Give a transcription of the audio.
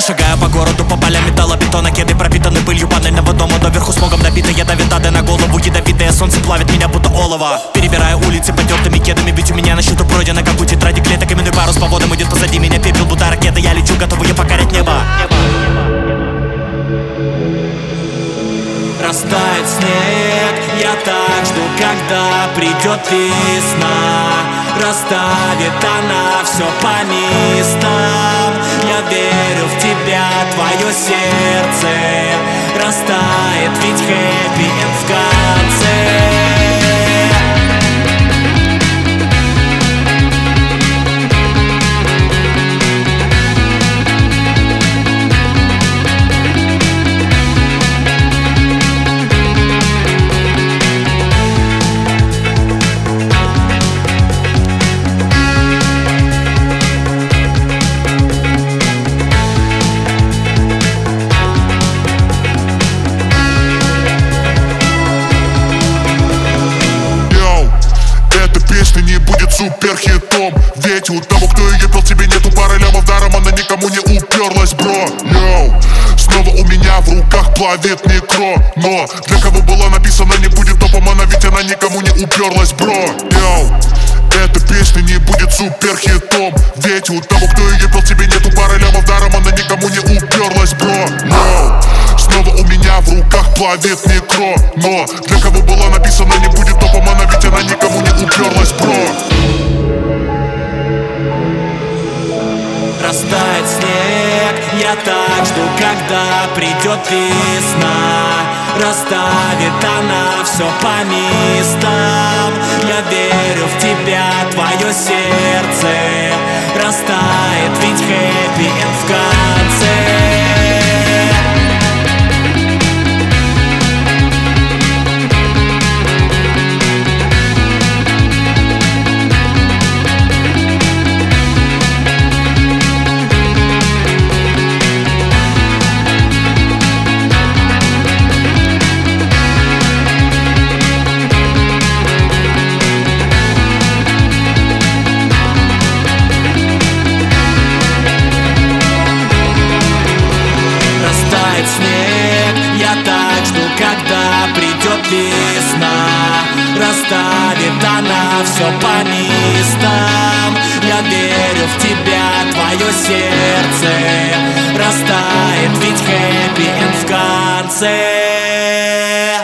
Шагаю по городу, по полям металлобетона. Кеды пропитаны пылью панельного дома. Доверху смогом набита ядовитады на голову. Ядовитое солнце плавит меня будто олово. Перебираю улицы потертыми кедами, ведь у меня на счету пройдено, как у тетради клеток. Именной парус по водам идет позади меня, пепел будто ракета. Я лечу, готовый я покорять небо. Растает снег, я так жду, когда придет весна. Расставит она все по местам. Я верю в тебя, твое сердце растает, ведь хэппи-энд в конце. Не будет суперхитом, ведь у того, кто ее пел, тебе нету пары лямов даром, она никому не уперлась, бро. Йоу, снова у меня в руках плавит микро, но для кого была написана, не будет топом, она ведь она никому не уперлась, бро. Йоу, эта песня не будет суперхитом, ведь у того, кто ее пел, тебе нету пары лямов даром, она никому не уперлась, бро. Йоу, снова у меня в руках плавит микро, но для кого была написана, не будет топом, она ведь она никому не уперлась, бро. Растает снег, я так жду, когда придет весна. Расставит она все по местам. Я верю в тебя, твое сердце растает, ведь хэппи-энд в конце. Снег, я так жду, когда придет весна. Расставит она все по местам. Я верю в тебя, твое сердце растает, ведь хэппи-энд в конце.